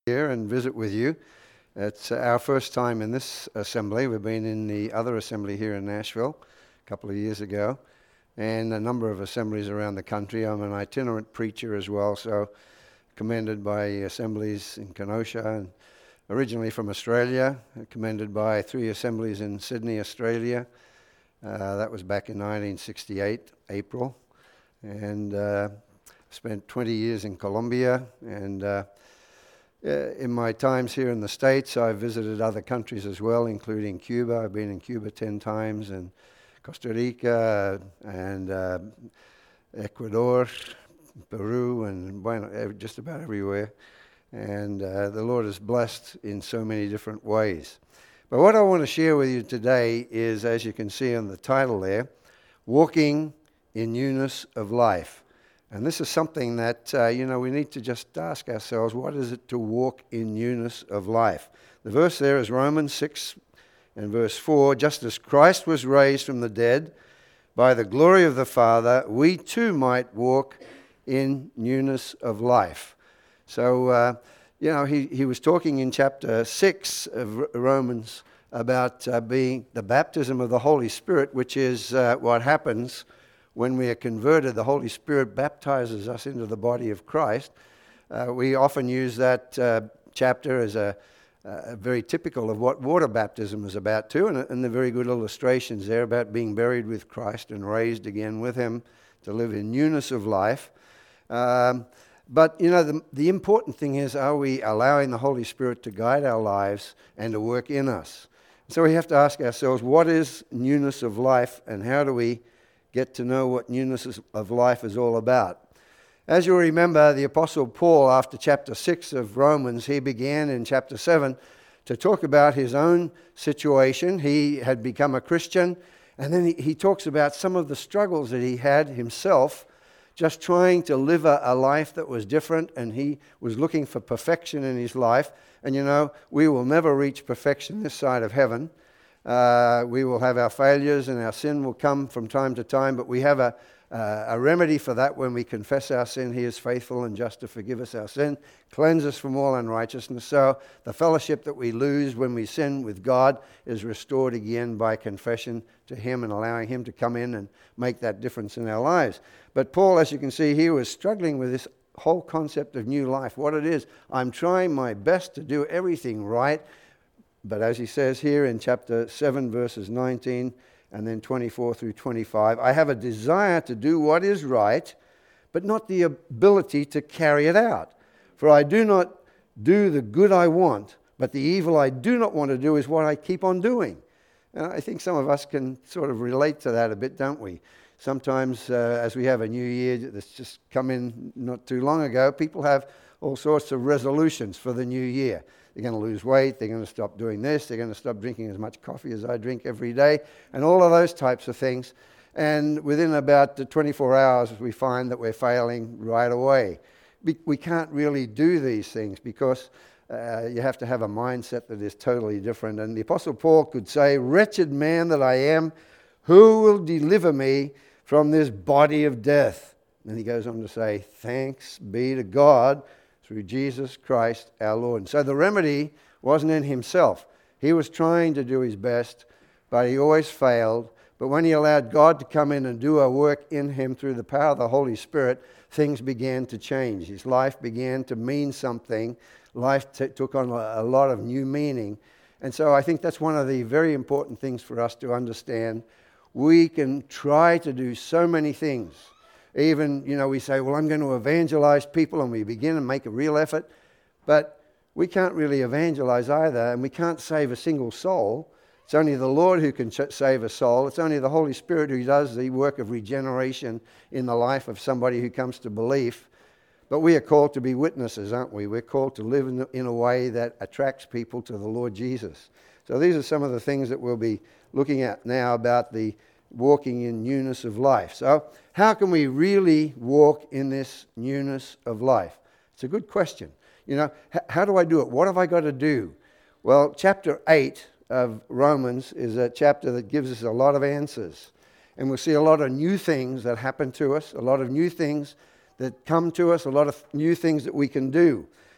here and visit with you. It's our first time in this assembly. We've been in the other assembly here in Nashville a couple of years ago, and a number of assemblies around the country. I'm an itinerant preacher as well, so commended by assemblies in Kenosha, and originally from Australia, commended by 3 assemblies in Sydney, Australia. That was back in 1968, April, and spent 20 years in Colombia, and in my times here in the States, I've visited other countries as well, including Cuba. I've been in Cuba 10 times, and Costa Rica, and Ecuador, Peru, and just about everywhere. And the Lord has blessed in so many different ways. But what I want to share with you today is, as you can see on the title there, Walking in Newness of Life. And this is something that, we need to just ask ourselves, what is it to walk in newness of life? The verse there is Romans 6 and verse 4. Just as Christ was raised from the dead by the glory of the Father, we too might walk in newness of life. So, he was talking in chapter 6 of Romans about being the baptism of the Holy Spirit, which is what happens when we are converted. The Holy Spirit baptizes us into the body of Christ. We often use that chapter as a very typical of what water baptism is about too, and the very good illustrations there about being buried with Christ and raised again with Him to live in newness of life. But the important thing is, are we allowing the Holy Spirit to guide our lives and to work in us? So we have to ask ourselves, what is newness of life, and how do we get to know what newness of life is all about? As you remember, the Apostle Paul, after chapter 6 of Romans, he began in chapter 7 to talk about his own situation. He had become a Christian, and then he talks about some of the struggles that he had himself, just trying to live a life that was different, and he was looking for perfection in his life. And we will never reach perfection this side of heaven. We will have our failures, and our sin will come from time to time, but we have a remedy for that. When we confess our sin, He is faithful and just to forgive us our sin, cleanse us from all unrighteousness. So the fellowship that we lose when we sin with God is restored again by confession to Him and allowing Him to come in and make that difference in our lives. But Paul, as you can see, he was struggling with this whole concept of new life, what it is. I'm trying my best to do everything right. But as he says here in chapter 7, verses 19 and then 24 through 25, I have a desire to do what is right, but not the ability to carry it out. For I do not do the good I want, but the evil I do not want to do is what I keep on doing. And I think some of us can sort of relate to that a bit, don't we? Sometimes as we have a new year that's just come in not too long ago, people have all sorts of resolutions for the new year. They're going to lose weight, they're going to stop doing this, they're going to stop drinking as much coffee as I drink every day, and all of those types of things. And within about 24 hours, we find that we're failing right away. We can't really do these things because you have to have a mindset that is totally different. And the Apostle Paul could say, "Wretched man that I am, who will deliver me from this body of death?" And he goes on to say, "Thanks be to God through Jesus Christ our Lord." And so the remedy wasn't in himself. He was trying to do his best, but he always failed. But when he allowed God to come in and do a work in him through the power of the Holy Spirit, things began to change. His life began to mean something. Life took on a lot of new meaning. And so I think that's one of the very important things for us to understand. We can try to do so many things. Even, we say, well, I'm going to evangelize people, and we begin and make a real effort. But we can't really evangelize either, and we can't save a single soul. It's only the Lord who can save a soul. It's only the Holy Spirit who does the work of regeneration in the life of somebody who comes to belief. But we are called to be witnesses, aren't we? We're called to live in a way that attracts people to the Lord Jesus. So these are some of the things that we'll be looking at now about the walking in newness of life. So how can we really walk in this newness of life? It's a good question. How do I do it? What have I got to do? Well, chapter 8 of Romans is a chapter that gives us a lot of answers. And we'll see a lot of new things that happen to us, a lot of new things that come to us, a lot of new things that we can do.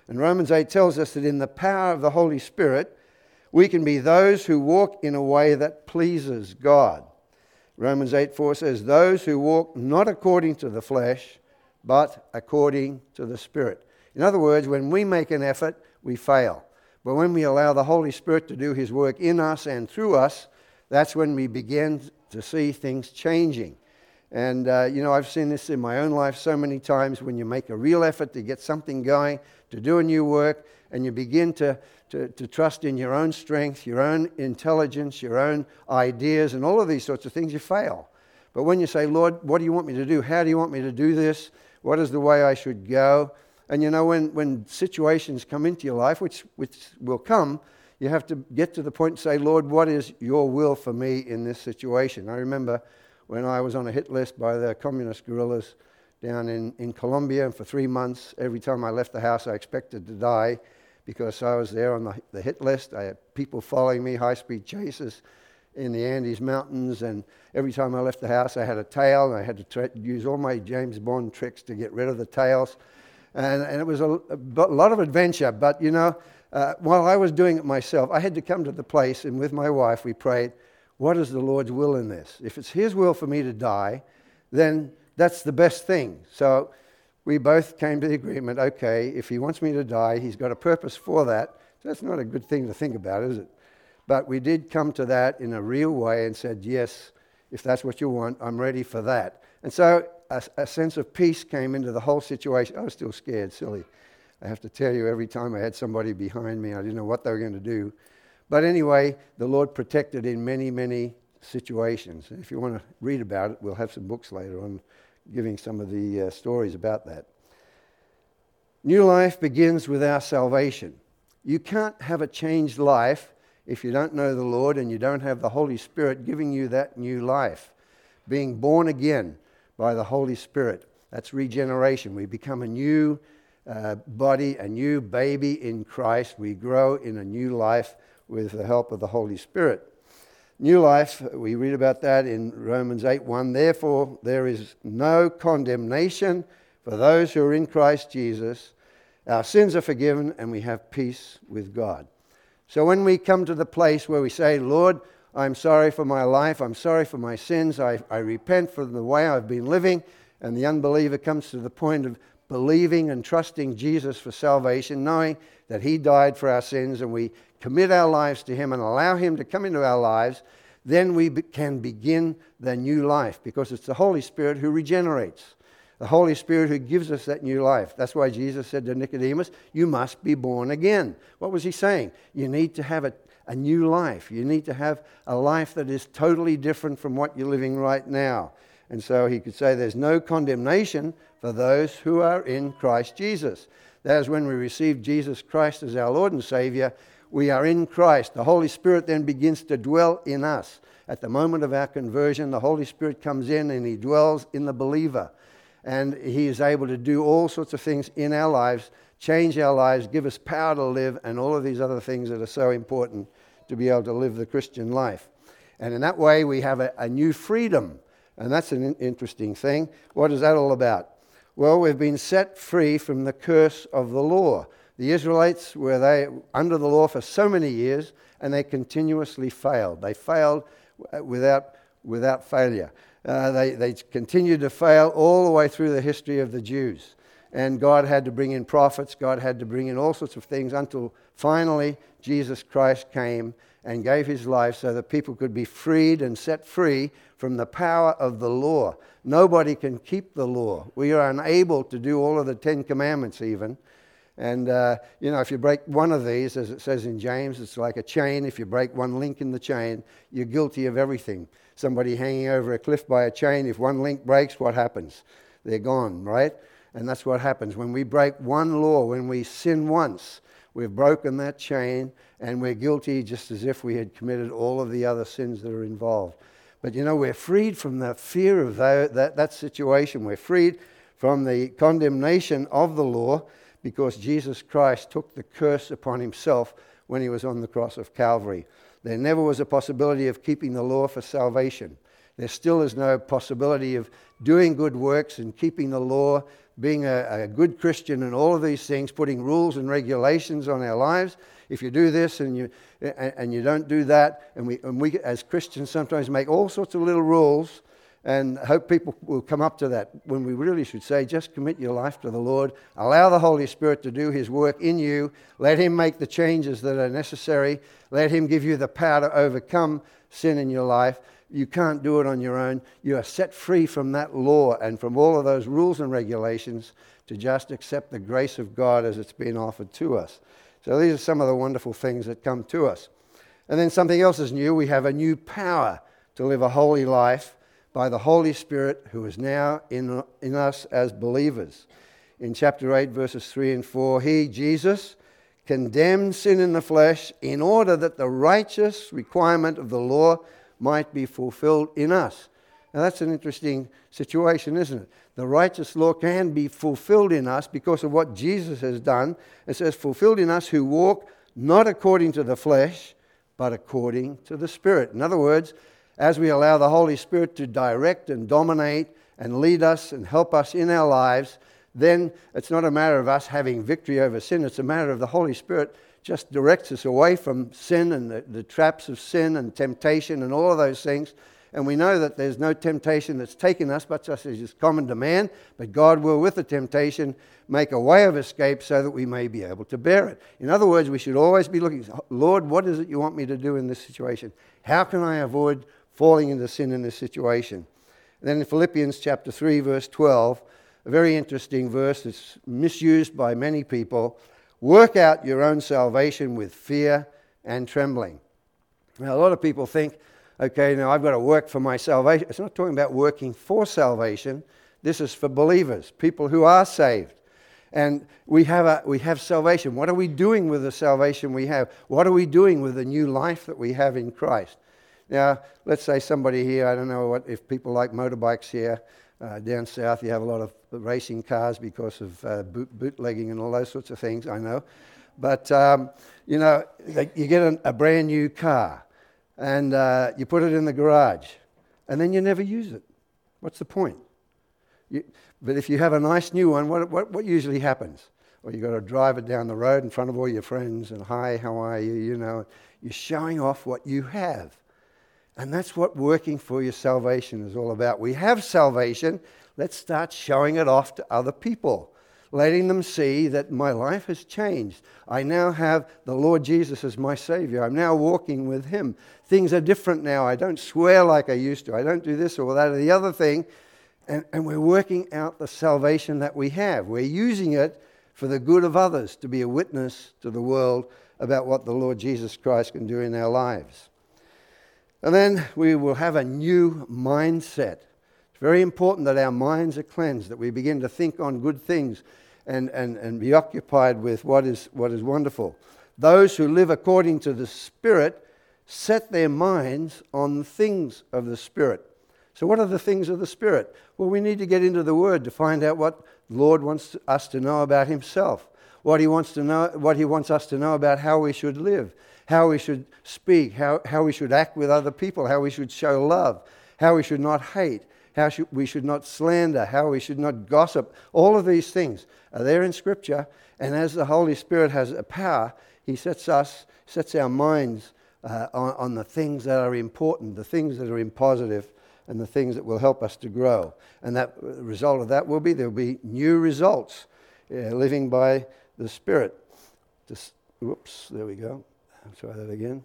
And Romans 8 tells us that in the power of the Holy Spirit, we can be those who walk in a way that pleases God. Romans 8:4 says, those who walk not according to the flesh, but according to the Spirit. In other words, when we make an effort, we fail. But when we allow the Holy Spirit to do His work in us and through us, that's when we begin to see things changing. And, I've seen this in my own life so many times when you make a real effort to get something going, to do a new work, and you begin to trust in your own strength, your own intelligence, your own ideas, and all of these sorts of things, you fail. But when you say, Lord, what do you want me to do? How do you want me to do this? What is the way I should go? And when situations come into your life, which will come, you have to get to the point and say, Lord, what is your will for me in this situation? I remember when I was on a hit list by the communist guerrillas down in Colombia, and for 3 months, every time I left the house, I expected to die because I was there on the hit list. I had people following me, high-speed chases in the Andes Mountains, and every time I left the house, I had a tail, and I had to use all my James Bond tricks to get rid of the tails. And it was a lot of adventure, but while I was doing it myself, I had to come to the place, and with my wife, we prayed, what is the Lord's will in this? If it's His will for me to die, then that's the best thing. So we both came to the agreement, okay, if He wants me to die, He's got a purpose for that. So that's not a good thing to think about, is it? But we did come to that in a real way and said, yes, if that's what you want, I'm ready for that. And so a sense of peace came into the whole situation. I was still scared, silly. I have to tell you, every time I had somebody behind me, I didn't know what they were going to do. But anyway, the Lord protected in many, many situations. And if you want to read about it, we'll have some books later on giving some of the stories about that. New life begins with our salvation. You can't have a changed life if you don't know the Lord and you don't have the Holy Spirit giving you that new life. Being born again by the Holy Spirit. That's regeneration. We become a new body, a new baby in Christ. We grow in a new life with the help of the Holy Spirit. New life, we read about that in Romans 8:1. Therefore, there is no condemnation for those who are in Christ Jesus. Our sins are forgiven and we have peace with God. So when we come to the place where we say, Lord, I'm sorry for my life, I'm sorry for my sins, I repent for the way I've been living, and the unbeliever comes to the point of believing and trusting Jesus for salvation, knowing that He died for our sins, and we commit our lives to Him and allow Him to come into our lives, then we can begin the new life, because it's the Holy Spirit who regenerates. The Holy Spirit who gives us that new life. That's why Jesus said to Nicodemus, you must be born again. What was He saying? You need to have a new life. You need to have a life that is totally different from what you're living right now. And so He could say there's no condemnation for those who are in Christ Jesus. That is when we receive Jesus Christ as our Lord and Savior, we are in Christ. The Holy Spirit then begins to dwell in us. At the moment of our conversion, the Holy Spirit comes in and He dwells in the believer. And He is able to do all sorts of things in our lives, change our lives, give us power to live, and all of these other things that are so important to be able to live the Christian life. And in that way, we have a new freedom. And that's an interesting thing. What is that all about? Well, we've been set free from the curse of the law. The Israelites were under the law for so many years, and they continuously failed. They failed without failure. They continued to fail all the way through the history of the Jews. And God had to bring in prophets. God had to bring in all sorts of things until finally Jesus Christ came and gave His life so that people could be freed and set free from the power of the law. Nobody can keep the law. We are unable to do all of the 10 Commandments even. And, if you break one of these, as it says in James, it's like a chain. If you break one link in the chain, you're guilty of everything. Somebody hanging over a cliff by a chain, if one link breaks, what happens? They're gone, right? And that's what happens. When we break one law, when we sin once, we've broken that chain, and we're guilty just as if we had committed all of the other sins that are involved. But, we're freed from the fear of that situation. We're freed from the condemnation of the law, because Jesus Christ took the curse upon Himself when He was on the cross of Calvary. There never was a possibility of keeping the law for salvation. There still is no possibility of doing good works and keeping the law. being a good Christian and all of these things, putting rules and regulations on our lives. If you do this and you don't do that, and we as Christians sometimes make all sorts of little rules and hope people will come up to that, when we really should say, just commit your life to the Lord, allow the Holy Spirit to do His work in you, let Him make the changes that are necessary, let Him give you the power to overcome sin in your life. You can't do it on your own. You are set free from that law and from all of those rules and regulations to just accept the grace of God as it's been offered to us. So these are some of the wonderful things that come to us. And then something else is new. We have a new power to live a holy life by the Holy Spirit who is now in us as believers. In chapter 8, verses 3 and 4, He, Jesus, condemned sin in the flesh in order that the righteous requirement of the law might be fulfilled in us. Now that's an interesting situation, isn't it? The righteous law can be fulfilled in us because of what Jesus has done. It says, fulfilled in us who walk not according to the flesh, but according to the Spirit. In other words, as we allow the Holy Spirit to direct and dominate and lead us and help us in our lives, then it's not a matter of us having victory over sin. It's a matter of the Holy Spirit just directs us away from sin and the traps of sin and temptation and all of those things. And we know that there's no temptation that's taken us, but just as is common to man. But God will, with the temptation, make a way of escape so that we may be able to bear it. In other words, we should always be looking, Lord, what is it you want me to do in this situation? How can I avoid falling into sin in this situation? And then in Philippians chapter 3, verse 12, a very interesting verse that's misused by many people. Work out your own salvation with fear and trembling. Now, a lot of people think, okay, now I've got to work for my salvation. It's not talking about working for salvation. This is for believers, people who are saved. And we have salvation. What are we doing with the salvation we have? What are we doing with the new life that we have in Christ? Now, let's say somebody here, I don't know if people like motorbikes here. Down south, you have a lot of racing cars because of bootlegging and all those sorts of things, I know. But, you get a brand new car and you put it in the garage and then you never use it. What's the point? But if you have a nice new one, what usually happens? Well, you've got to drive it down the road in front of all your friends and, hi, how are you? You're showing off what you have. And that's what working for your salvation is all about. We have salvation. Let's start showing it off to other people, letting them see that my life has changed. I now have the Lord Jesus as my Savior. I'm now walking with Him. Things are different now. I don't swear like I used to. I don't do this or that or the other thing. And we're working out the salvation that we have. We're using it for the good of others, to be a witness to the world about what the Lord Jesus Christ can do in our lives. And then we will have a new mindset. It's very important that our minds are cleansed, that we begin to think on good things and be occupied with what is wonderful. Those who live according to the Spirit set their minds on the things of the Spirit. So what are the things of the Spirit? Well, we need to get into the Word to find out what the Lord wants us to know about Himself, what He wants us to know about how we should live, how we should speak, how we should act with other people, how we should show love, how we should not hate, we should not slander, how we should not gossip. All of these things are there in Scripture, and as the Holy Spirit has a power, He sets our minds on the things that are important, the things that are positive, and the things that will help us to grow. And that result of that will be there'll be new results living by the Spirit. Whoops, there we go. I'll try that again.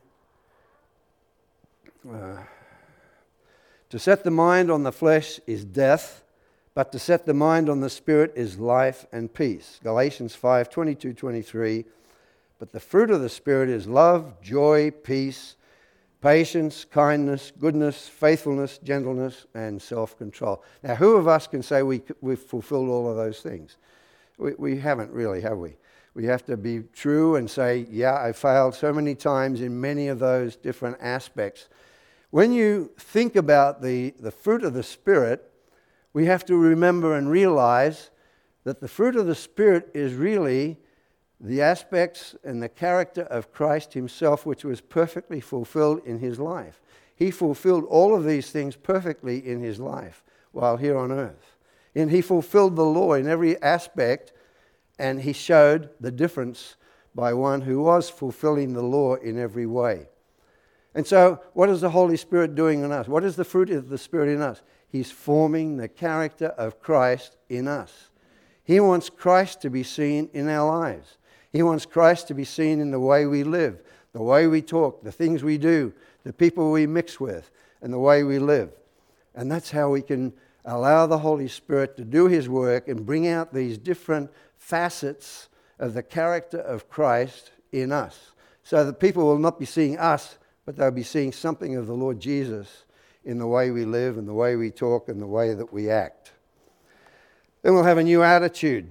To set the mind on the flesh is death, but to set the mind on the Spirit is life and peace. Galatians 5:22-23. But the fruit of the Spirit is love, joy, peace, patience, kindness, goodness, faithfulness, gentleness, and self-control. Now, who of us can say we've fulfilled all of those things? We haven't really, have we? We have to be true and say, yeah, I failed so many times in many of those different aspects. When you think about the fruit of the Spirit, we have to remember and realize that the fruit of the Spirit is really the aspects and the character of Christ Himself, which was perfectly fulfilled in His life. He fulfilled all of these things perfectly in His life while here on earth. And he fulfilled the law in every aspect, and he showed the difference by one who was fulfilling the law in every way. And so, what is the Holy Spirit doing in us? What is the fruit of the Spirit in us? He's forming the character of Christ in us. He wants Christ to be seen in our lives. He wants Christ to be seen in the way we live, the way we talk, the things we do, the people we mix with, and the way we live. And that's how we can allow the Holy Spirit to do His work and bring out these different facets of the character of Christ in us. So that people will not be seeing us, but they'll be seeing something of the Lord Jesus in the way we live and the way we talk and the way that we act. Then we'll have a new attitude.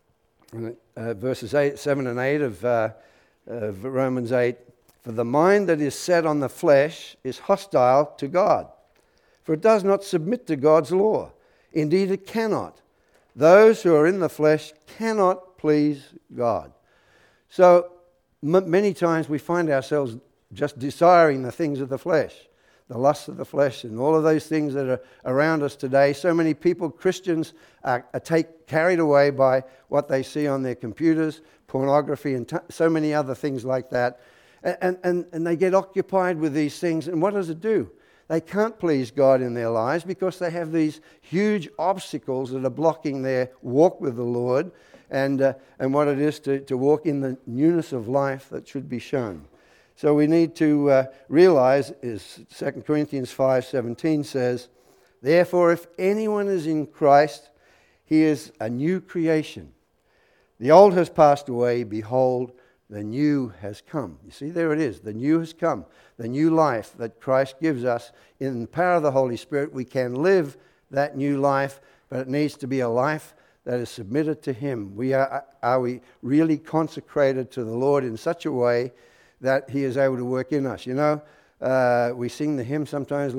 Verses 7 and 8 of Romans 8. For the mind that is set on the flesh is hostile to God, for it does not submit to God's law. Indeed, it cannot. Those who are in the flesh cannot please God. So many times we find ourselves just desiring the things of the flesh, the lusts of the flesh, and all of those things that are around us today. So many people, Christians, are carried away by what they see on their computers, pornography, and so many other things like that. And they get occupied with these things, and what does it do? They can't please God in their lives because they have these huge obstacles that are blocking their walk with the Lord and what it is to walk in the newness of life that should be shown. So we need to realize, as 2 Corinthians 5:17 says, therefore if anyone is in Christ, he is a new creation. The old has passed away, behold, the new has come. You see, there it is. The new has come. The new life that Christ gives us in the power of the Holy Spirit. We can live that new life, but it needs to be a life that is submitted to Him. Are we really consecrated to the Lord in such a way that He is able to work in us? You know, we sing the hymn sometimes,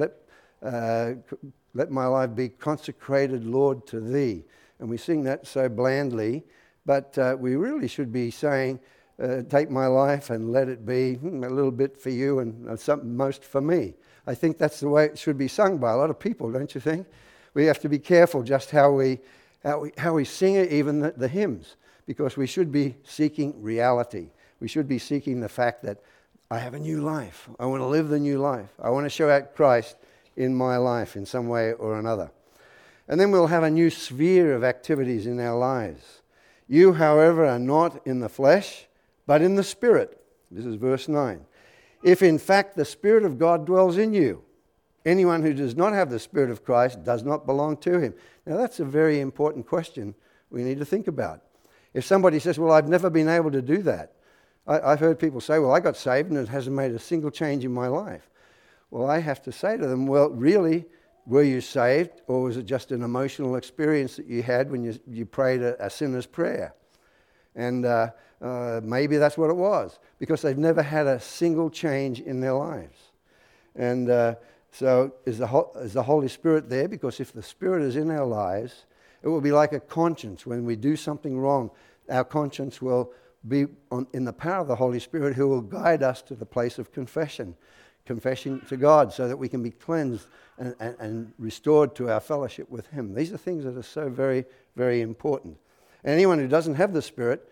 let my life be consecrated, Lord, to Thee. And we sing that so blandly, but we really should be saying, take my life and let it be a little bit for you and something most for me. I think that's the way it should be sung by a lot of people, don't you think? We have to be careful just how we sing it, even the hymns, because we should be seeking reality. We should be seeking the fact that I have a new life. I want to live the new life. I want to show out Christ in my life in some way or another. And then we'll have a new sphere of activities in our lives. You, however, are not in the flesh, but in the Spirit. This is verse 9. If in fact the Spirit of God dwells in you, anyone who does not have the Spirit of Christ does not belong to Him. Now that's a very important question we need to think about. If somebody says, well, I've never been able to do that. I've heard people say, well, I got saved and it hasn't made a single change in my life. Well, I have to say to them, well, really, were you saved, or was it just an emotional experience that you had when you prayed a sinner's prayer? And maybe that's what it was, because they've never had a single change in their lives. And so is the Holy Spirit there? Because if the Spirit is in our lives, it will be like a conscience. When we do something wrong, our conscience will be in the power of the Holy Spirit, who will guide us to the place of confession to God, so that we can be cleansed and restored to our fellowship with Him. These are things that are so very, very important. And anyone who doesn't have the Spirit,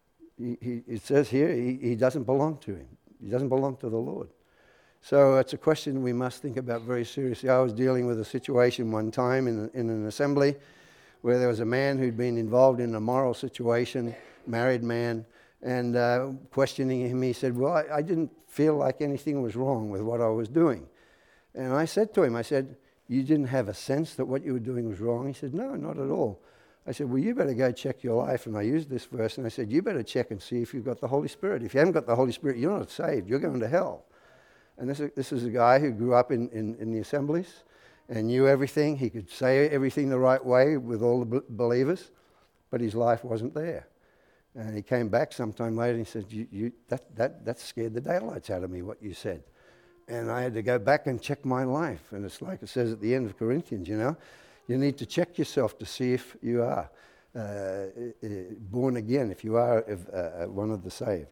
it says here, he doesn't belong to Him. He doesn't belong to the Lord. So it's a question we must think about very seriously. I was dealing with a situation one time in an assembly where there was a man who'd been involved in a moral situation, married man, and questioning him, he said, well, I didn't feel like anything was wrong with what I was doing. And I said to him, you didn't have a sense that what you were doing was wrong? He said, no, not at all. I said, well, you better go check your life. And I used this verse, and I said, you better check and see if you've got the Holy Spirit. If you haven't got the Holy Spirit, you're not saved. You're going to hell. And this is a guy who grew up in the assemblies and knew everything. He could say everything the right way with all the believers, but his life wasn't there. And he came back sometime later and he said, that scared the daylights out of me, what you said. And I had to go back and check my life. And it's like it says at the end of Corinthians, you need to check yourself to see if you are born again, if you are one of the saved.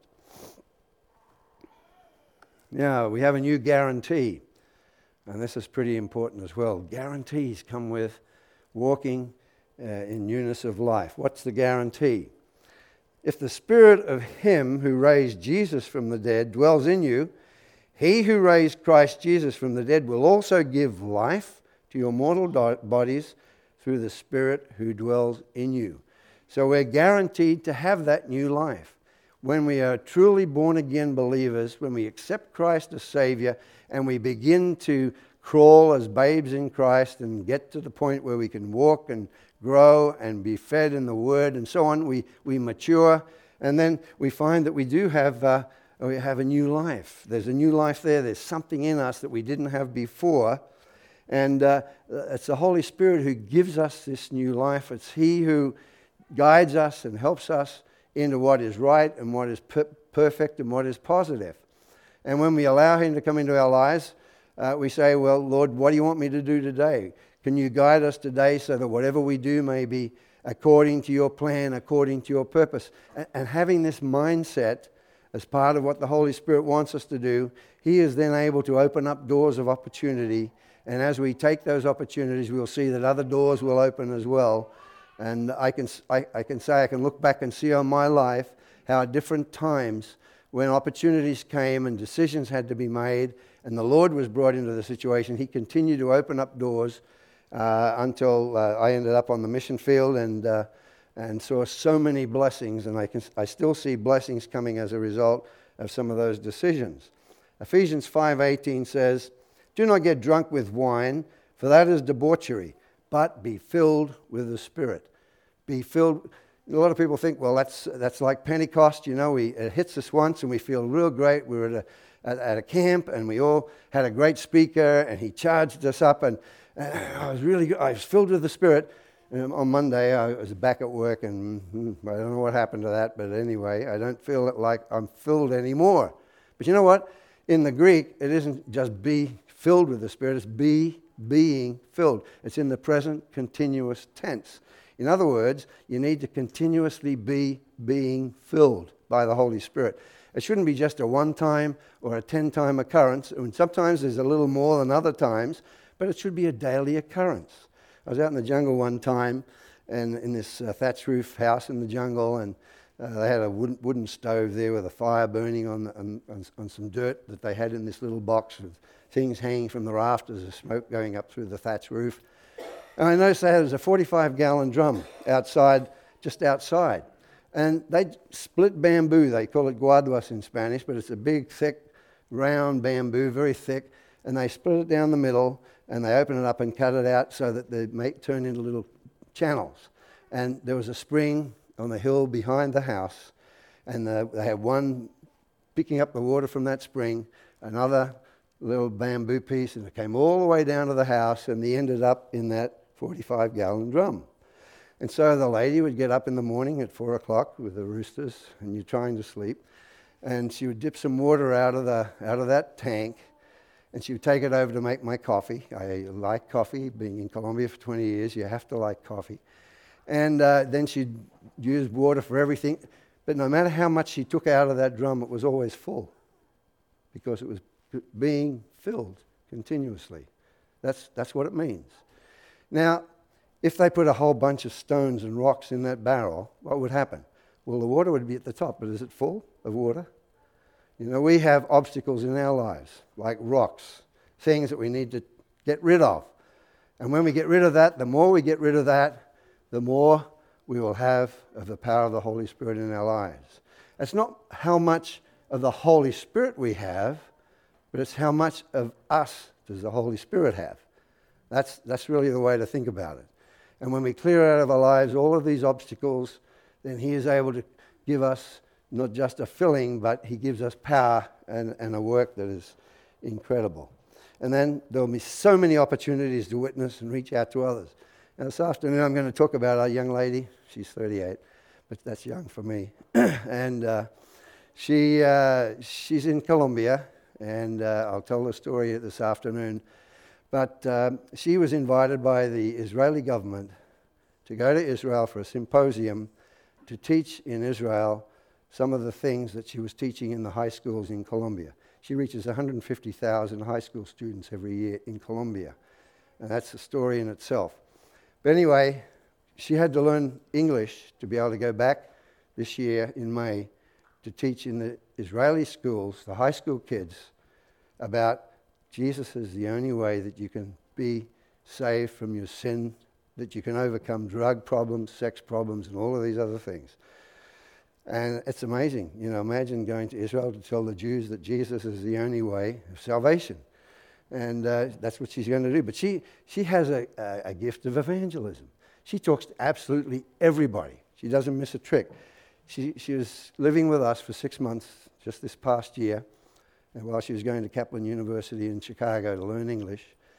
Now, we have a new guarantee. And this is pretty important as well. Guarantees come with walking in newness of life. What's the guarantee? If the Spirit of Him who raised Jesus from the dead dwells in you, He who raised Christ Jesus from the dead will also give life to your mortal bodies through the Spirit who dwells in you. So we're guaranteed to have that new life. When we are truly born-again believers, when we accept Christ as Savior, and we begin to crawl as babes in Christ and get to the point where we can walk and grow and be fed in the Word and so on, we mature, and then we find that we do have a new life. There's a new life there. There's something in us that we didn't have before, and it's the Holy Spirit who gives us this new life. It's He who guides us and helps us into what is right and what is perfect and what is positive. And when we allow Him to come into our lives, we say, well, Lord, what do you want me to do today? Can you guide us today so that whatever we do may be according to your plan, according to your purpose? And having this mindset as part of what the Holy Spirit wants us to do, He is then able to open up doors of opportunity. And as we take those opportunities, we'll see that other doors will open as well. And I can look back and see on my life how at different times when opportunities came and decisions had to be made and the Lord was brought into the situation, He continued to open up doors until I ended up on the mission field and saw so many blessings, and I still see blessings coming as a result of some of those decisions. Ephesians 5:18 says, "Do not get drunk with wine, for that is debauchery, but be filled with the Spirit." Be filled. A lot of people think, well, that's like Pentecost. You know, it hits us once and we feel real great. We were at a camp and we all had a great speaker and he charged us up and I was filled with the Spirit. And on Monday, I was back at work and I don't know what happened to that, but anyway, I don't feel like I'm filled anymore. But you know what? In the Greek, it isn't just be filled with the Spirit, it's being filled. It's in the present continuous tense. In other words, you need to continuously be being filled by the Holy Spirit. It shouldn't be just a one-time or a 10-time occurrence. And sometimes there's a little more than other times, but it should be a daily occurrence. I was out in the jungle one time, and in this thatch roof house in the jungle, and they had a wooden stove there with a fire burning on some dirt that they had in this little box with things hanging from the rafters, of smoke going up through the thatch roof. And I noticed they had a 45-gallon drum outside, just outside. And they split bamboo. They call it guaduas in Spanish, but it's a big, thick, round bamboo, very thick. And they split it down the middle, and they open it up and cut it out so that they turn into little channels. And there was a spring on the hill behind the house, and they had one picking up the water from that spring, another little bamboo piece, and it came all the way down to the house, and they ended up in that 45-gallon drum. And so the lady would get up in the morning at 4 o'clock with the roosters, and you're trying to sleep, and she would dip some water out of that tank, and she would take it over to make my coffee. I like coffee. Being in Colombia for 20 years, you have to like coffee. And then she'd use water for everything. But no matter how much she took out of that drum, it was always full because it was being filled continuously. That's what it means. Now, if they put a whole bunch of stones and rocks in that barrel, what would happen? Well, the water would be at the top, but is it full of water? You know, we have obstacles in our lives, like rocks, things that we need to get rid of. And when we get rid of that, the more we get rid of that, the more we will have of the power of the Holy Spirit in our lives. It's not how much of the Holy Spirit we have, but it's how much of us does the Holy Spirit have. That's really the way to think about it. And when we clear out of our lives all of these obstacles, then He is able to give us not just a filling, but He gives us power and a work that is incredible. And then there'll be so many opportunities to witness and reach out to others. Now this afternoon I'm going to talk about our young lady. She's 38, but that's young for me. And she's in Colombia, and I'll tell the story this afternoon. But she was invited by the Israeli government to go to Israel for a symposium to teach in Israel some of the things that she was teaching in the high schools in Colombia. She reaches 150,000 high school students every year in Colombia. And that's a story in itself. But anyway, she had to learn English to be able to go back this year in May to teach in the Israeli schools, the high school kids, about Jesus is the only way that you can be saved from your sin, that you can overcome drug problems, sex problems, and all of these other things. And it's amazing. Imagine going to Israel to tell the Jews that Jesus is the only way of salvation. And that's what she's going to do. But she has a gift of evangelism. She talks to absolutely everybody. She doesn't miss a trick. She was living with us for 6 months just this past year, and while she was going to Kaplan University in Chicago to learn English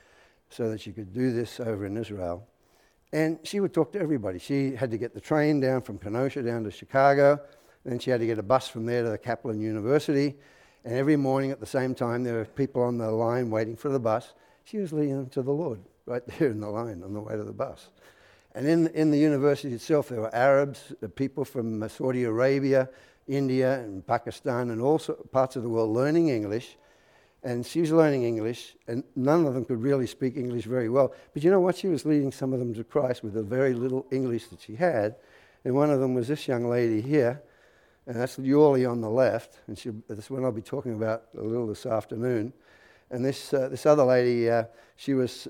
so that she could do this over in Israel. And she would talk to everybody. She had to get the train down from Kenosha down to Chicago. Then she had to get a bus from there to the Kaplan University. And every morning at the same time, there were people on the line waiting for the bus. She was leading them to the Lord right there in the line on the way to the bus. And in the university itself, there were Arabs, people from Saudi Arabia, India, and Pakistan, and all parts of the world learning English. And she was learning English, and none of them could really speak English very well. But you know what? She was leading some of them to Christ with the very little English that she had. And one of them was this young lady here, and that's Yuli on the left. And that's one I'll be talking about a little this afternoon. And this other lady, she was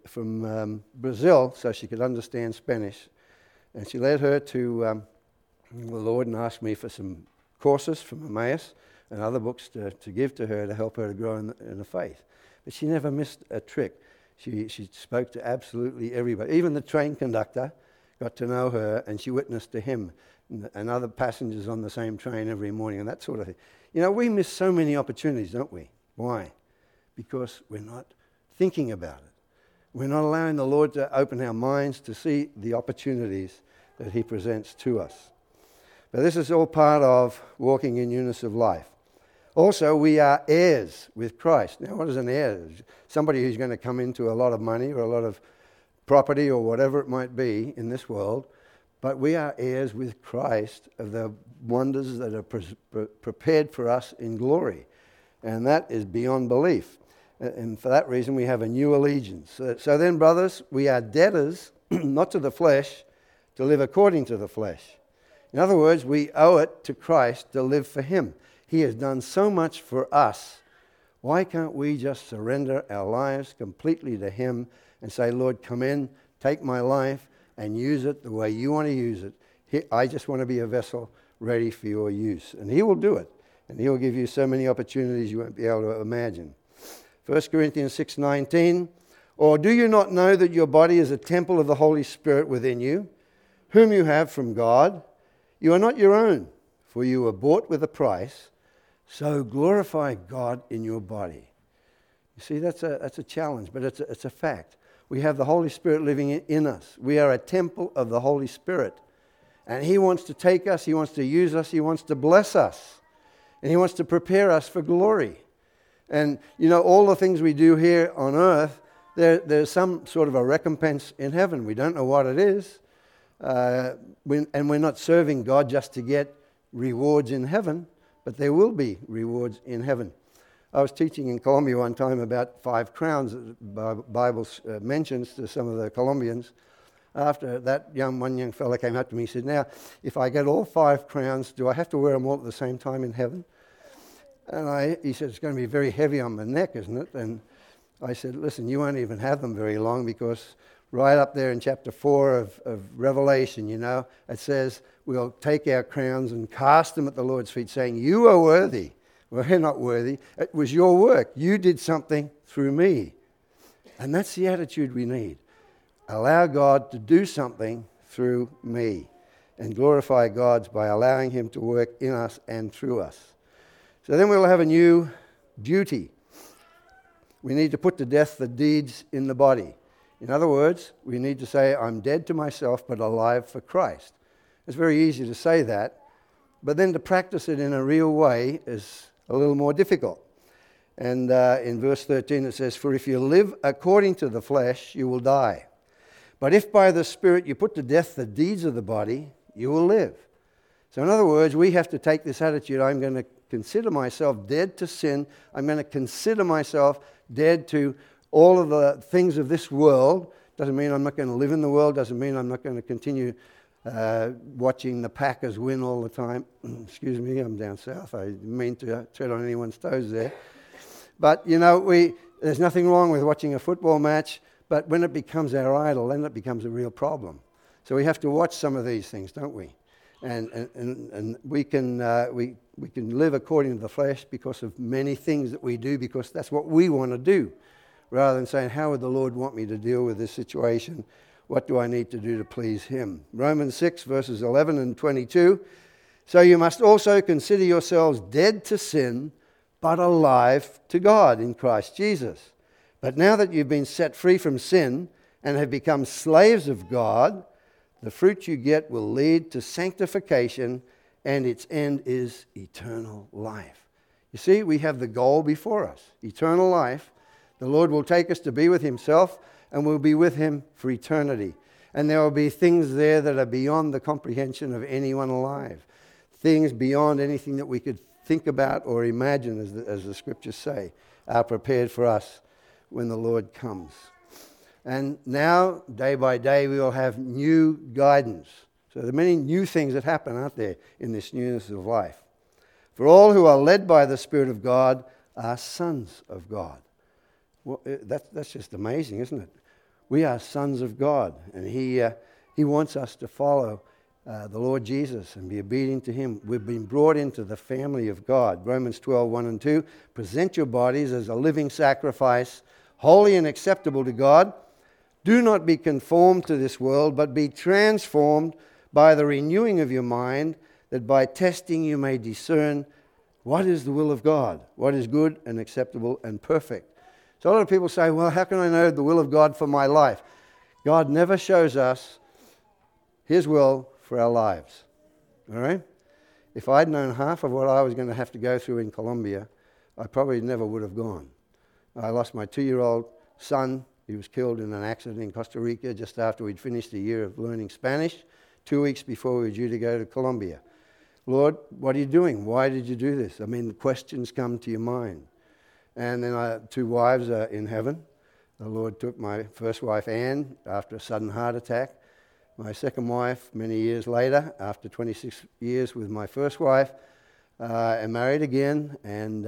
from Brazil, so she could understand Spanish. And she led her to the Lord and asked me for some courses from Emmaus and other books to give to her to help her to grow in the faith. But she never missed a trick. She spoke to absolutely everybody. Even the train conductor got to know her, and she witnessed to him and other passengers on the same train every morning and that sort of thing. We miss so many opportunities, don't we? Why? Because we're not thinking about it. We're not allowing the Lord to open our minds to see the opportunities that he presents to us. But this is all part of walking in newness of life. Also, we are heirs with Christ. Now, what is an heir? Somebody who's going to come into a lot of money or a lot of property or whatever it might be in this world. But we are heirs with Christ of the wonders that are prepared for us in glory. And that is beyond belief. And for that reason, we have a new allegiance. So then, brothers, we are debtors, not to the flesh, to live according to the flesh. In other words, we owe it to Christ to live for him. He has done so much for us. Why can't we just surrender our lives completely to him and say, Lord, come in, take my life, and use it the way you want to use it. I just want to be a vessel ready for your use. And he will do it. And he will give you so many opportunities you won't be able to imagine. 1 Corinthians 6:19, or do you not know that your body is a temple of the Holy Spirit within you, whom you have from God? You are not your own, for you were bought with a price, so glorify God in your body. You see, that's a challenge, but it's a fact. We have the Holy Spirit living in us. We are a temple of the Holy Spirit. And he wants to take us, he wants to use us, he wants to bless us. And he wants to prepare us for glory. And, all the things we do here on earth, there's some sort of a recompense in heaven. We don't know what it is. And we're not serving God just to get rewards in heaven, but there will be rewards in heaven. I was teaching in Colombia one time about 5 crowns that the Bible mentions to some of the Colombians. After that, one young fella came up to me and said, now, if I get all 5 crowns, do I have to wear them all at the same time in heaven? And he said, it's going to be very heavy on my neck, isn't it? And I said, listen, you won't even have them very long, because right up there in chapter 4 of Revelation, it says, we'll take our crowns and cast them at the Lord's feet, saying, you are worthy. Well, we're not worthy. It was your work. You did something through me. And that's the attitude we need. Allow God to do something through me, and glorify God by allowing him to work in us and through us. So then we'll have a new duty. We need to put to death the deeds in the body. In other words, we need to say, I'm dead to myself, but alive for Christ. It's very easy to say that, but then to practice it in a real way is a little more difficult. And in verse 13 it says, for if you live according to the flesh, you will die. But if by the Spirit you put to death the deeds of the body, you will live. So in other words, we have to take this attitude, I'm going to consider myself dead to sin. I'm going to consider myself dead to all of the things of this world, Doesn't mean I'm not going to live in the world. Doesn't mean I'm not going to continue watching the Packers win all the time. Excuse me, I'm down south. I didn't mean to tread on anyone's toes there. But, there's nothing wrong with watching a football match, but when it becomes our idol, then it becomes a real problem. So we have to watch some of these things, don't we? And we can live according to the flesh because of many things that we do, because that's what we want to do, rather than saying, how would the Lord want me to deal with this situation? What do I need to do to please him? Romans 6, verses 11 and 22. So you must also consider yourselves dead to sin, but alive to God in Christ Jesus. But now that you've been set free from sin and have become slaves of God, the fruit you get will lead to sanctification, and its end is eternal life. You see, we have the goal before us, eternal life. The Lord will take us to be with himself, and we'll be with him for eternity. And there will be things there that are beyond the comprehension of anyone alive. Things beyond anything that we could think about or imagine, as the scriptures say, are prepared for us when the Lord comes. And now, day by day, we will have new guidance. So there are many new things that happen, aren't there, in this newness of life. For all who are led by the Spirit of God are sons of God. Well, that's just amazing, isn't it? We are sons of God, and He wants us to follow the Lord Jesus and be obedient to him. We've been brought into the family of God. Romans 12, 1 and 2. Present your bodies as a living sacrifice, holy and acceptable to God. Do not be conformed to this world, but be transformed by the renewing of your mind, that by testing you may discern what is the will of God, what is good and acceptable and perfect. So a lot of people say, well, how can I know the will of God for my life? God never shows us his will for our lives. All right? If I'd known half of what I was going to have to go through in Colombia, I probably never would have gone. I lost my 2-year-old son. He was killed in an accident in Costa Rica just after we'd finished a year of learning Spanish, 2 weeks before we were due to go to Colombia. Lord, what are you doing? Why did you do this? I mean, questions come to your mind. And then 2 wives are in heaven. The Lord took my first wife, Anne, after a sudden heart attack. My second wife, many years later, after 26 years with my first wife, and married again. And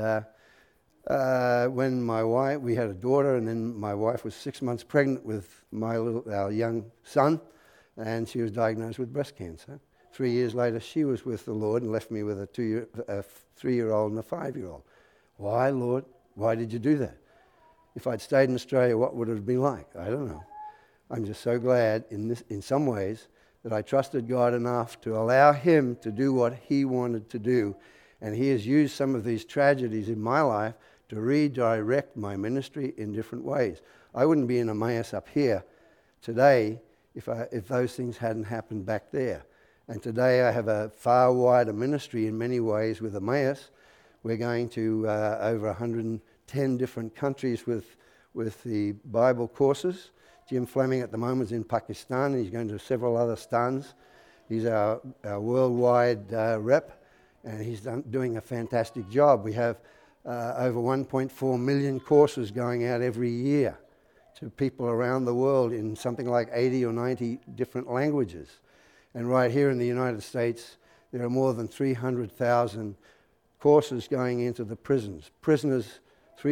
when we had a daughter, and then my wife was 6 months pregnant with our young son, and she was diagnosed with breast cancer. 3 years later, she was with the Lord and left me with a 3-year-old and a 5-year-old. Why, Lord? Why did you do that? If I'd stayed in Australia, what would it have been like? I don't know. I'm just so glad in some ways that I trusted God enough to allow him to do what he wanted to do. And he has used some of these tragedies in my life to redirect my ministry in different ways. I wouldn't be in Emmaus up here today if those things hadn't happened back there. And today I have a far wider ministry in many ways with Emmaus. We're going to over 110 different countries with the Bible courses. Jim Fleming at the moment is in Pakistan, and he's going to several other stans. He's our worldwide rep, and he's doing a fantastic job. We have over 1.4 million courses going out every year to people around the world in something like 80 or 90 different languages. And right here in the United States, there are more than 300,000 courses going into the prisons. Prisoners,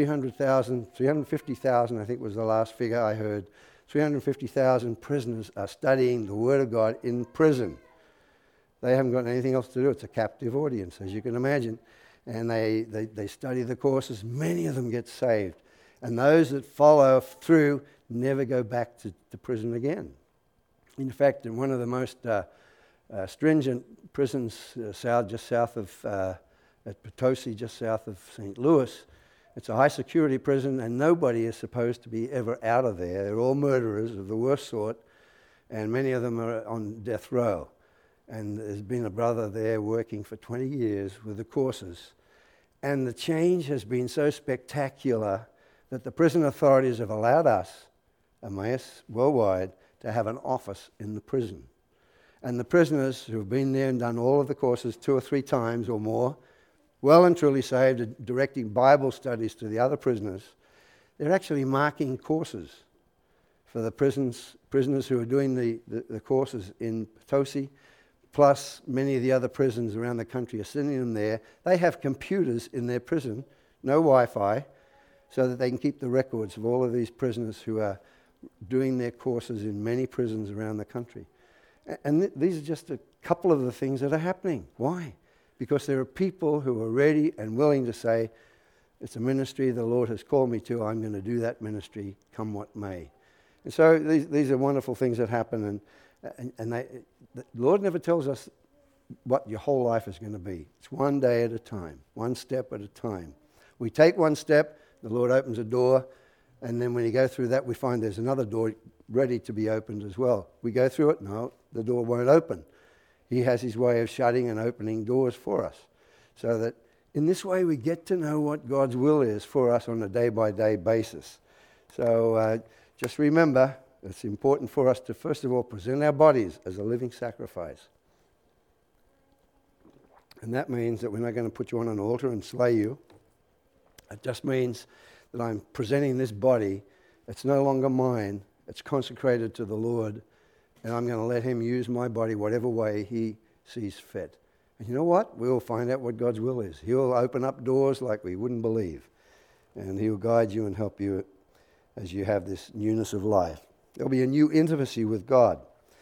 350,000, I think was the last figure I heard. 350,000 prisoners are studying the Word of God in prison. They haven't got anything else to do. It's a captive audience, as you can imagine. And they study the courses. Many of them get saved. And those that follow through never go back to prison again. In fact, in one of the most stringent prisons just south of at Potosi, just south of St. Louis, it's a high-security prison, and nobody is supposed to be ever out of there. They're all murderers of the worst sort, and many of them are on death row. And there's been a brother there working for 20 years with the courses. And the change has been so spectacular that the prison authorities have allowed us, Emmaus Worldwide, to have an office in the prison. And the prisoners who have been there and done all of the courses 2 or 3 times or more, well and truly saved, and directing Bible studies to the other prisoners, they're actually marking courses for for the prisoners who are doing the courses in Potosi, plus many of the other prisons around the country are sending them there. They have computers in their prison, no Wi-Fi, so that they can keep the records of all of these prisoners who are doing their courses in many prisons around the country. And these are just a couple of the things that are happening. Why? Because there are people who are ready and willing to say, it's a ministry the Lord has called me to, I'm going to do that ministry, come what may. And so these are wonderful things that happen, and the Lord never tells us what your whole life is going to be. It's one day at a time, one step at a time. We take one step, the Lord opens a door, and then when you go through that, we find there's another door ready to be opened as well. We go through it, no, the door won't open. He has his way of shutting and opening doors for us, so that in this way we get to know what God's will is for us on a day-by-day basis. So just remember, it's important for us to first of all present our bodies as a living sacrifice. And that means that we're not going to put you on an altar and slay you. It just means that I'm presenting this body. It's no longer mine. It's consecrated to the Lord. And I'm going to let him use my body whatever way he sees fit. And you know what? We'll find out what God's will is. He'll open up doors like we wouldn't believe. And he'll guide you and help you as you have this newness of life. There'll be a new intimacy with God.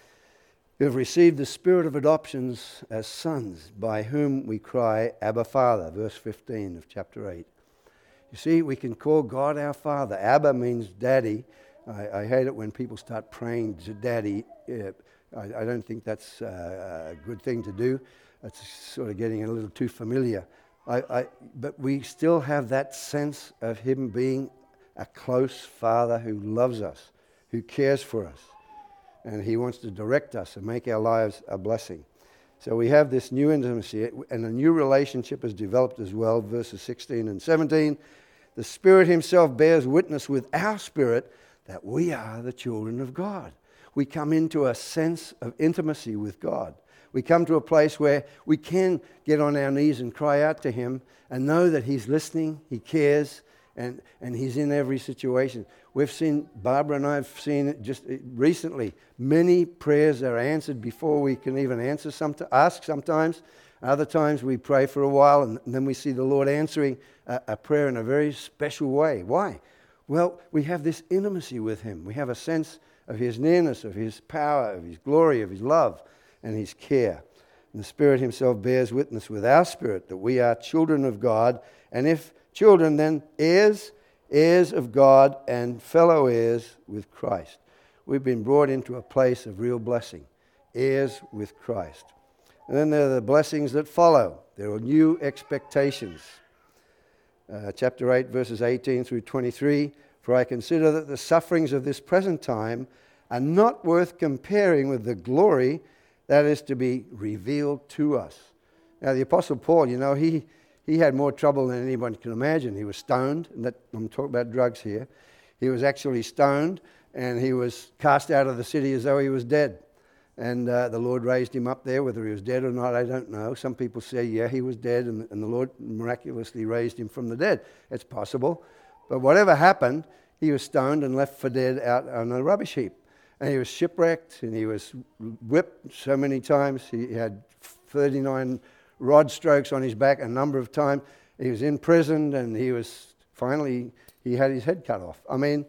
You have received the spirit of adoptions as sons, by whom we cry, Abba, Father, verse 15 of chapter 8. You see, we can call God our Father. Abba means daddy. I hate it when people start praying to daddy. I don't think that's a good thing to do. It's sort of getting a little too familiar. But we still have that sense of him being a close father who loves us, who cares for us, and he wants to direct us and make our lives a blessing. So we have this new intimacy, and a new relationship is developed as well, verses 16 and 17. The Spirit himself bears witness with our spirit that we are the children of God. We come into a sense of intimacy with God. We come to a place where we can get on our knees and cry out to him and know that he's listening, he cares, and he's in every situation. We've seen, Barbara and I have seen it just recently, many prayers are answered before we can even ask sometimes. Other times we pray for a while and then we see the Lord answering a prayer in a very special way. Why? Well, we have this intimacy with him. We have a sense of his nearness, of his power, of his glory, of his love, and his care. And the Spirit himself bears witness with our spirit that we are children of God, and if children, then heirs of God and fellow heirs with Christ. We've been brought into a place of real blessing, heirs with Christ. And then there are the blessings that follow. There are new expectations. Chapter 8, verses 18 through 23, for I consider that the sufferings of this present time are not worth comparing with the glory that is to be revealed to us. Now, the Apostle Paul, you know, he had more trouble than anyone can imagine. He was stoned, and I'm talking about drugs here. He was actually stoned, and he was cast out of the city as though he was dead. And the Lord raised him up there. Whether he was dead or not, I don't know. Some people say, yeah, he was dead, and the Lord miraculously raised him from the dead. It's possible. But whatever happened, he was stoned and left for dead out on a rubbish heap. And he was shipwrecked, and he was whipped so many times. He had 39 rod strokes on his back a number of times. He was imprisoned, and he had his head cut off. I mean,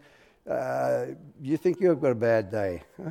you think you've got a bad day. Huh?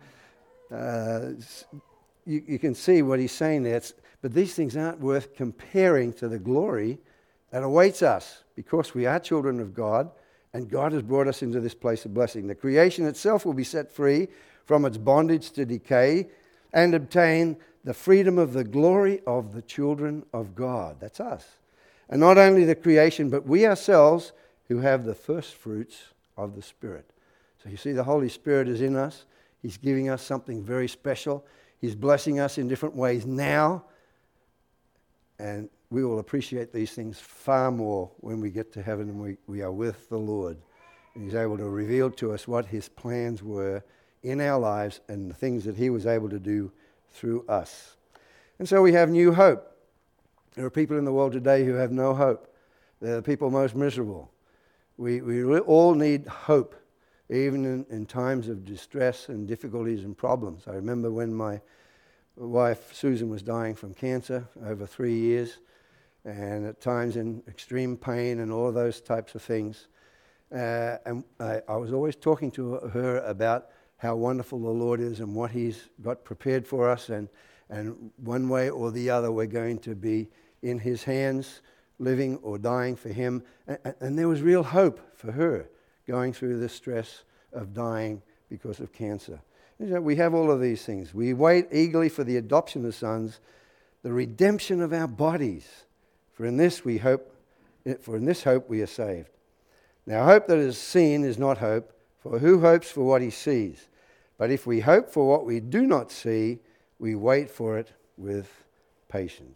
You can see what he's saying there. But these things aren't worth comparing to the glory that awaits us, because we are children of God, and God has brought us into this place of blessing. The creation itself will be set free from its bondage to decay and obtain the freedom of the glory of the children of God. That's us. And not only the creation, but we ourselves who have the first fruits of the Spirit. So you see, the Holy Spirit is in us. He's giving us something very special. He's blessing us in different ways now. And we will appreciate these things far more when we get to heaven and we are with the Lord. And he's able to reveal to us what his plans were in our lives and the things that he was able to do through us. And so we have new hope. There are people in the world today who have no hope. They're the people most miserable. We all need hope. even in times of distress and difficulties and problems. I remember when my wife Susan was dying from cancer over 3 years, and at times in extreme pain and all of those types of things. And I was always talking to her about how wonderful the Lord is and what He's got prepared for us, and one way or the other we're going to be in His hands, living or dying for Him. And there was real hope for her going through the stress of dying because of cancer. We have all of these things. We wait eagerly for the adoption of sons, the redemption of our bodies. For in this hope we are saved. Now hope that is seen is not hope, for who hopes for what he sees? But if we hope for what we do not see, we wait for it with patience.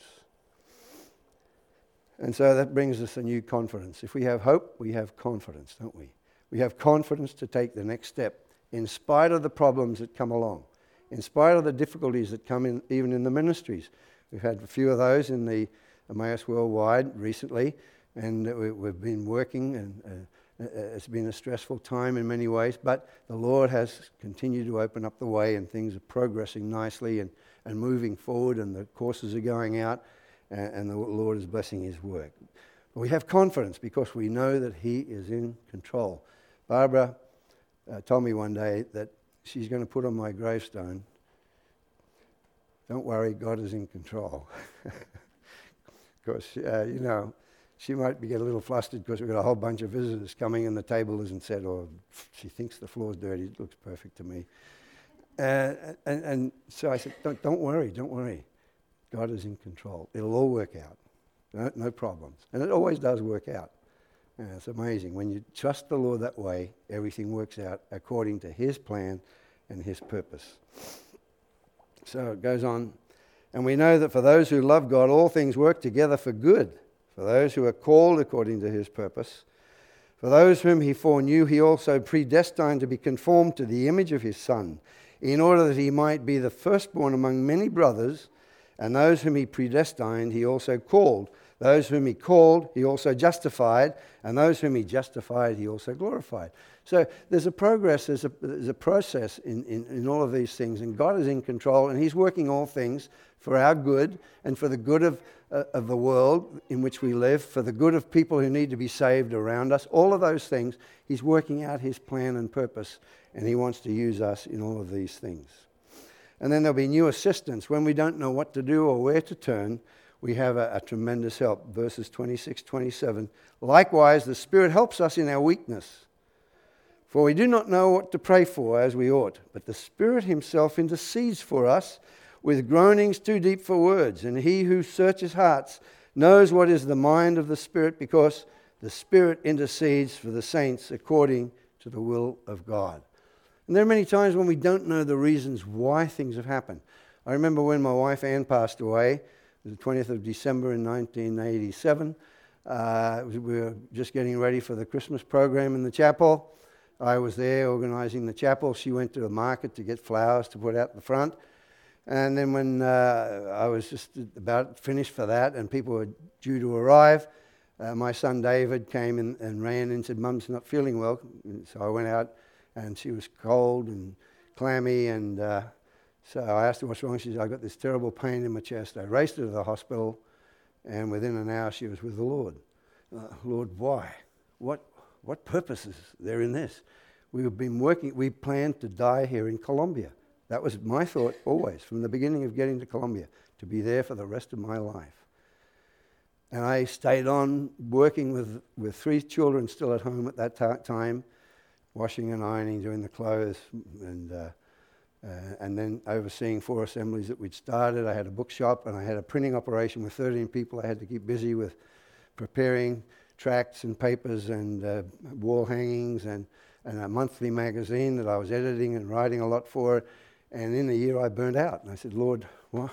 And so that brings us a new confidence. If we have hope, we have confidence, don't we? We have confidence to take the next step, in spite of the problems that come along, in spite of the difficulties that come in, even in the ministries. We've had a few of those in the Emmaus Worldwide recently, and we've been working, and it's been a stressful time in many ways, but the Lord has continued to open up the way, and things are progressing nicely and moving forward, and the courses are going out, and the Lord is blessing His work. But we have confidence because we know that He is in control. Barbara told me one day that she's going to put on my gravestone, "Don't worry, God is in control." Because, she might get a little flustered because we've got a whole bunch of visitors coming and the table isn't set, or she thinks the floor's dirty. It looks perfect to me. And so I said, don't worry. God is in control. It'll all work out. No problems. And it always does work out. It's amazing. When you trust the Lord that way, everything works out according to His plan and His purpose. So it goes on. And we know that for those who love God, all things work together for good, for those who are called according to His purpose. For those whom He foreknew, He also predestined to be conformed to the image of His Son, in order that He might be the firstborn among many brothers. And those whom He predestined, He also called. Those whom He called, He also justified. And those whom He justified, He also glorified. So there's a progress, there's a process in all of these things. And God is in control, and He's working all things for our good and for the good of the world in which we live, for the good of people who need to be saved around us. All of those things, He's working out His plan and purpose, and He wants to use us in all of these things. And then there'll be new assistance. When we don't know what to do or where to turn, we have a tremendous help. Verses 26, 27. Likewise, the Spirit helps us in our weakness. For we do not know what to pray for as we ought, but the Spirit Himself intercedes for us with groanings too deep for words. And He who searches hearts knows what is the mind of the Spirit, because the Spirit intercedes for the saints according to the will of God. And there are many times when we don't know the reasons why things have happened. I remember when my wife Anne passed away, the 20th of December in 1987. We were just getting ready for the Christmas program in the chapel. I was there organising the chapel. She went to the market to get flowers to put out the front. And then when I was just about finished for that and people were due to arrive, my son David came in and ran and said, "Mum's not feeling well." And so I went out, and she was cold and clammy, and so I asked her what's wrong. She said, "I got this terrible pain in my chest." I raced her to the hospital, and within an hour she was with the Lord. Lord, why? What purpose is there in this? We've been working, we planned to die here in Colombia. That was my thought always, from the beginning of getting to Colombia, to be there for the rest of my life. And I stayed on working with 3 children still at home at that time, washing and ironing, doing the clothes, and then overseeing 4 assemblies that we'd started. I had a bookshop, and I had a printing operation with 13 people. I had to keep busy with preparing tracts and papers and wall hangings and a monthly magazine that I was editing and writing a lot for. And in a year I burned out, and I said, "Lord, how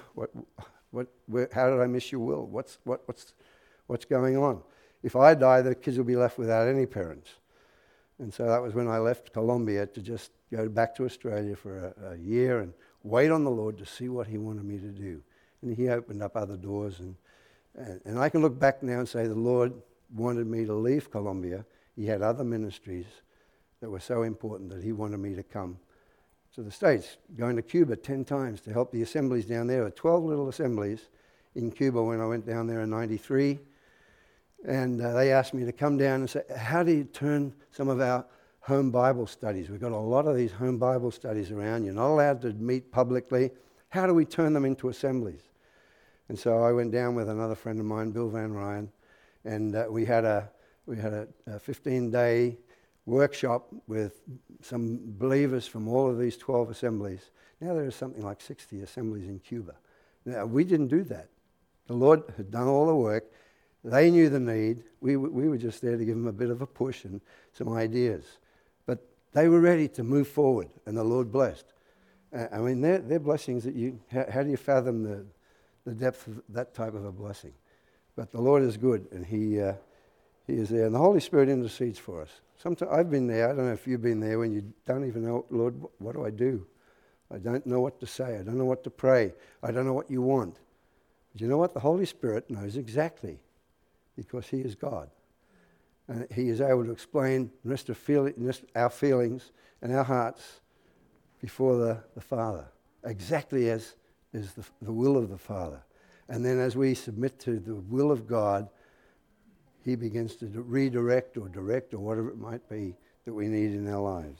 did I miss your will? What's going on? If I die, the kids will be left without any parents." And so that was when I left Colombia to just go back to Australia for a year and wait on the Lord to see what He wanted me to do. And He opened up other doors, and I can look back now and say the Lord wanted me to leave Colombia. He had other ministries, that were so important that he wanted me to come to the States, going to Cuba 10 times to help the assemblies down there. There were 12 little assemblies in Cuba when I went down there in 93. And they asked me to come down and say, how do you turn some of our home Bible studies? We've got a lot of these home Bible studies around. You're not allowed to meet publicly. How do we turn them into assemblies? And so I went down with another friend of mine, Bill Van Ryan, and we had a 15-day workshop with some believers from all of these 12 assemblies. Now there are something like 60 assemblies in Cuba. Now, we didn't do that. The Lord had done all the work. They knew the need. We were just there to give them a bit of a push and some ideas. But they were ready to move forward, and the Lord blessed. I mean, they're blessings that how do you fathom the depth of that type of a blessing? But the Lord is good, and He is there. And the Holy Spirit intercedes for us. Sometimes I've been there. I don't know if you've been there when you don't even know, Lord, what do I do? I don't know what to say. I don't know what to pray. I don't know what you want. But you know what? The Holy Spirit knows exactly, because He is God. And He is able to explain our feelings and our hearts before the Father, exactly as is the will of the Father. And then as we submit to the will of God, He begins to redirect or direct or whatever it might be that we need in our lives.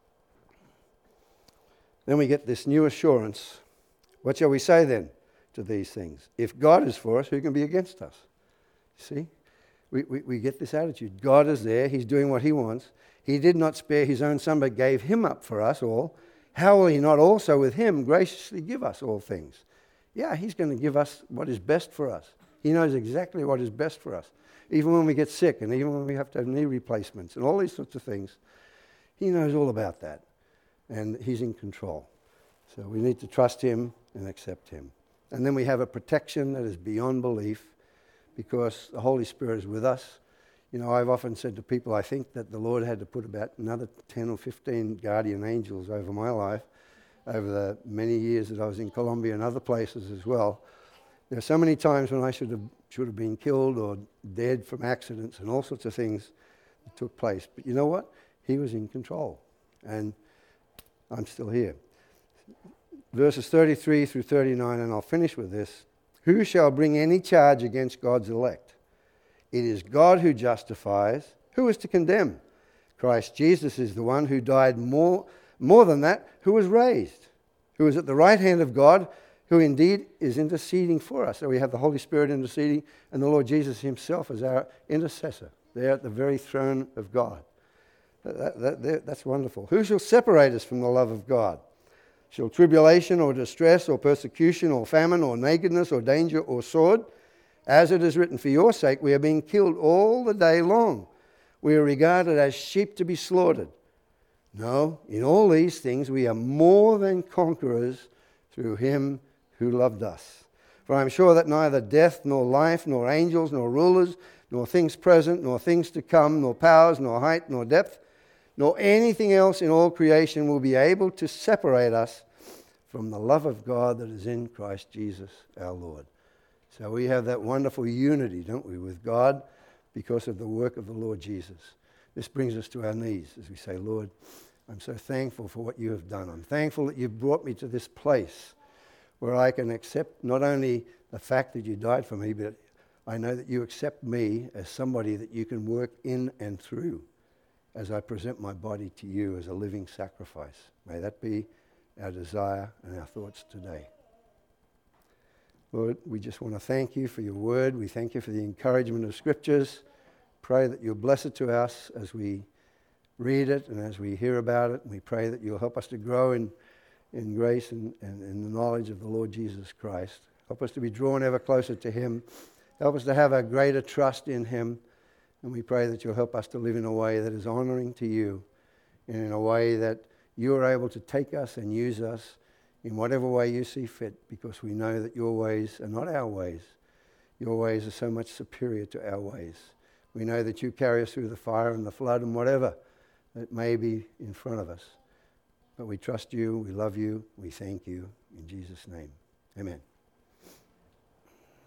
Then we get this new assurance. What shall we say then to these things? If God is for us, who can be against us? See? We get this attitude. God is there. He's doing what He wants. He did not spare His own Son, but gave Him up for us all. How will He not also with Him graciously give us all things? Yeah, He's going to give us what is best for us. He knows exactly what is best for us. Even when we get sick and even when we have to have knee replacements and all these sorts of things, He knows all about that. And He's in control. So we need to trust Him and accept Him. And then we have a protection that is beyond belief, because the Holy Spirit is with us. You know, I've often said to people, I think that the Lord had to put about another 10 or 15 guardian angels over my life over the many years that I was in Colombia and other places as well. There are so many times when I should have been killed or dead from accidents and all sorts of things that took place. But you know what? He was in control, and I'm still here. Verses 33 through 39, and I'll finish with this. Who shall bring any charge against God's elect? It is God who justifies. Who is to condemn? Christ Jesus is the one who died, more than that, who was raised, who is at the right hand of God, who indeed is interceding for us. So we have the Holy Spirit interceding, and the Lord Jesus Himself as our intercessor there at the very throne of God. That's wonderful. Who shall separate us from the love of God? Shall tribulation or distress or persecution or famine or nakedness or danger or sword? As it is written, for your sake we are being killed all the day long. We are regarded as sheep to be slaughtered. No, in all these things we are more than conquerors through Him who loved us. For I am sure that neither death, nor life, nor angels, nor rulers, nor things present, nor things to come, nor powers, nor height, nor depth, nor anything else in all creation will be able to separate us from the love of God that is in Christ Jesus our Lord. So we have that wonderful unity, don't we, with God because of the work of the Lord Jesus. This brings us to our knees as we say, Lord, I'm so thankful for what you have done. I'm thankful that you've brought me to this place where I can accept not only the fact that you died for me, but I know that you accept me as somebody that you can work in and through as I present my body to you as a living sacrifice. May that be our desire and our thoughts today. Lord, we just want to thank you for your word. We thank you for the encouragement of scriptures. Pray that you'll bless it to us as we read it and as we hear about it. And we pray that you'll help us to grow in grace and in the knowledge of the Lord Jesus Christ. Help us to be drawn ever closer to Him. Help us to have a greater trust in Him. And we pray that you'll help us to live in a way that is honoring to you, and in a way that you are able to take us and use us in whatever way you see fit, because we know that your ways are not our ways. Your ways are so much superior to our ways. We know that you carry us through the fire and the flood and whatever that may be in front of us. But we trust you, we love you, we thank you. In Jesus' name, amen.